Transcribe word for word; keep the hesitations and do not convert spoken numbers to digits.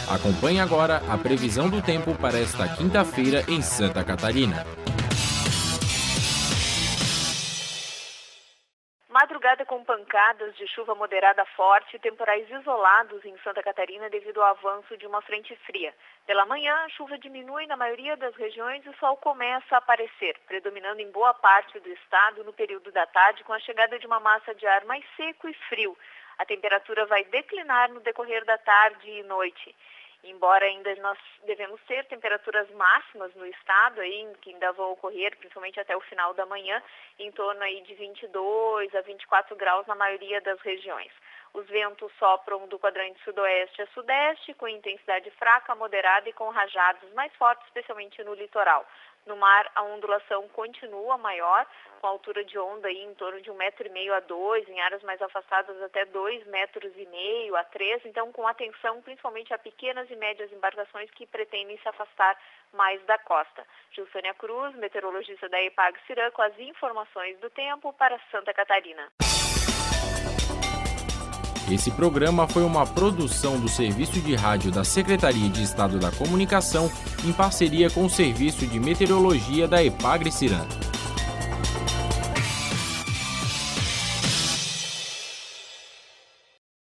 Acompanhe agora a previsão do tempo para esta quinta-feira em Santa Catarina. Madrugada com pancadas de chuva moderada forte e temporais isolados em Santa Catarina devido ao avanço de uma frente fria. Pela manhã, a chuva diminui na maioria das regiões e o sol começa a aparecer, predominando em boa parte do estado no período da tarde com a chegada de uma massa de ar mais seco e frio. A temperatura vai declinar no decorrer da tarde e noite. Embora ainda nós devemos ter temperaturas máximas no estado, aí, que ainda vão ocorrer, principalmente até o final da manhã, em torno aí de vinte e dois a vinte e quatro graus na maioria das regiões. Os ventos sopram do quadrante sudoeste a sudeste, com intensidade fraca, moderada e com rajadas mais fortes, especialmente no litoral. No mar, a ondulação continua maior, com altura de onda aí em torno de um metro e meio a dois, em áreas mais afastadas até dois metros e meio a três. Então, com atenção principalmente a pequenas e médias embarcações que pretendem se afastar mais da costa. Gilsânia Cruz, meteorologista da Epagre-Ciran, com as informações do tempo para Santa Catarina. Esse programa foi uma produção do Serviço de Rádio da Secretaria de Estado da Comunicação, em parceria com o Serviço de Meteorologia da Epagre-Ciran.